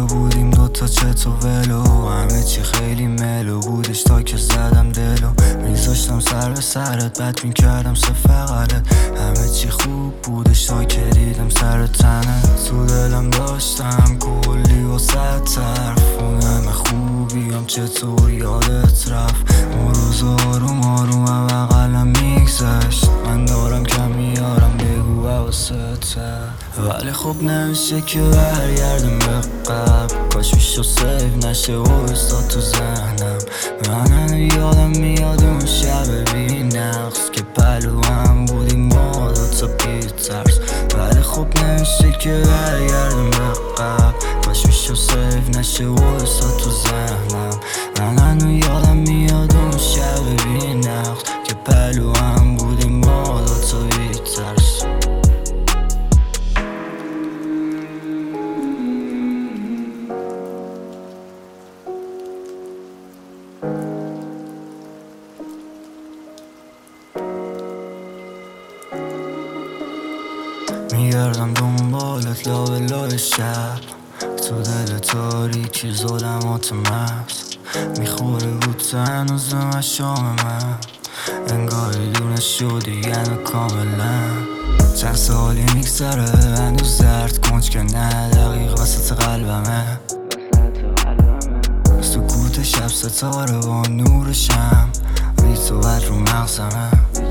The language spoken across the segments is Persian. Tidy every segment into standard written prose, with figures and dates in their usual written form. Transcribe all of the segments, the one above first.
بودیم دوتا چت و ولو، همه چی خیلی ملو بودش تا که زدم دلو. میذاشتم سر به سرت بد میکردم سفقلت، همه چی خوب بودش تا که دیدم سر تنت. تو دلم داشتم کلی واسه طرف، اون همه خوبیم چطور یادت رفت. اون روز آروم آروم و بغلم میگذشت، من دارم کم میارم بگو حواست، ولی خب نمیشه که برگردم به قبل. کاش میشو سیف نشه و ایستاد تو ذهنم. من هنو یادم میاد اون شب بی نقص که پلو هم بودیم ما دوتا بی ترس، ولی خب نمیشه که برگردم به قبل. کاش میشو سیف نشه و ایستاد تو ذهنم. من هنو یادم میاد اون شب بی نقص که پلو هم بودیم ما دوتا بی ترس. میگردم دنبالت لابلای شب، تو دل تاریکی ظلمات مغز. میخوره بود هنوز مشام من، انگاری دونه شدی یعنی کاملا. چند سالی میگذره هنوز درد کنج که نه دقیق وسط قلبمه. سکوت شب ستاره با نور شم، بی تو بد رو مغزمه.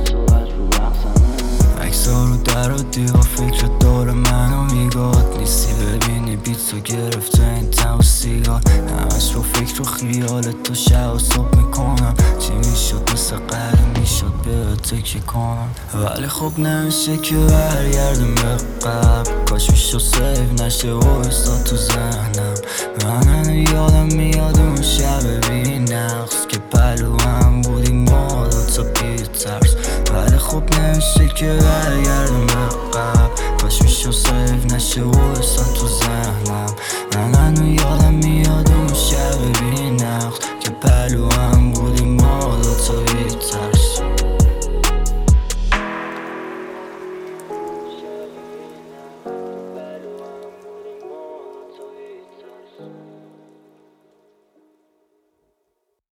اکسا رو در و دیوار فکر داره منو میگاد، نیستی ببینی بیت تو گرفته این تم و سیگار. همش رو فکر و خیالت تو شب و صبح میکنم، چی میشد مثل قدیم میشد به تکیه کنم. ولی خب نمیشه که برگردم به قبل. کاش میشو سیف نشه و ایستاد تو ذهنم. من هنو یادم میاد اون شب بی نقص که پلو هم بودیم ما دوتا بی ترس، ولی خب نمیشه که برگردم به قبل. کاش میشو سیف نشه و ایستاد تو ذهنم. من هنو یادم میاد